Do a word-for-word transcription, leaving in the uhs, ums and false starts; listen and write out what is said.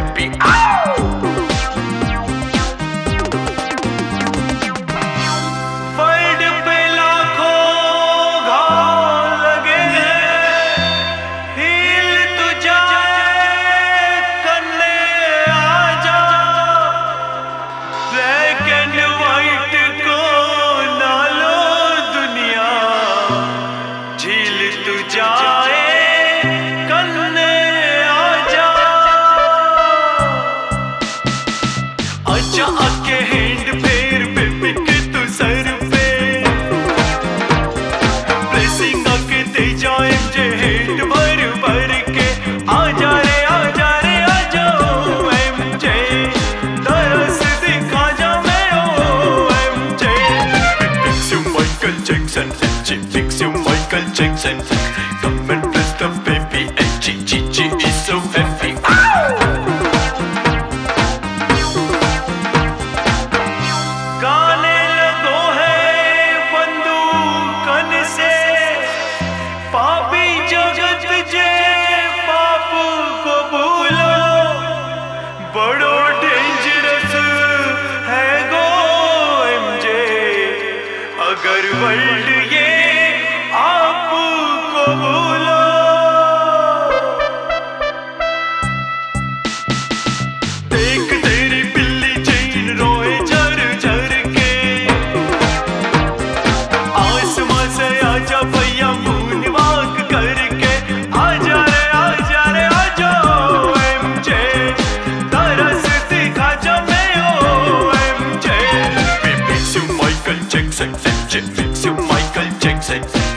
happy. Ow! World पे लाखों घाव लगे हैं, हील तू जाए करने आजा, ब्लैक एंड वाइट को ना लो दुनिया, झील तू जाए करने आजा, आजा आके हैंड फेर बेबी के तू सर पे, ब्लेसिंग आके दे जाए मुझे हैंड भर भर के, आजा रे आजा रे आजा ओ एमजे, तरस दिखा जा मैं ओ MJ, fix you Michael Jackson, G fix you Michael Jackson, come and bless the baby and G G G is so happy. गाने लगो है बंदूकन से, पापी जगत जे पाप को भूलो, बड़ो डेंजरस है गो एमजे, अगर वर्ल्ड ये आपको भूलो। देख तेरी बिल्ली चैन रोए झर झर के, आसमां से आजा भैया मून वॉक करके, आजा रे आजा रे आजा ओ एमजे, तरस दिखा जा मैं ओ MJ, fix you Michael Jackson, fix you Michael Jackson.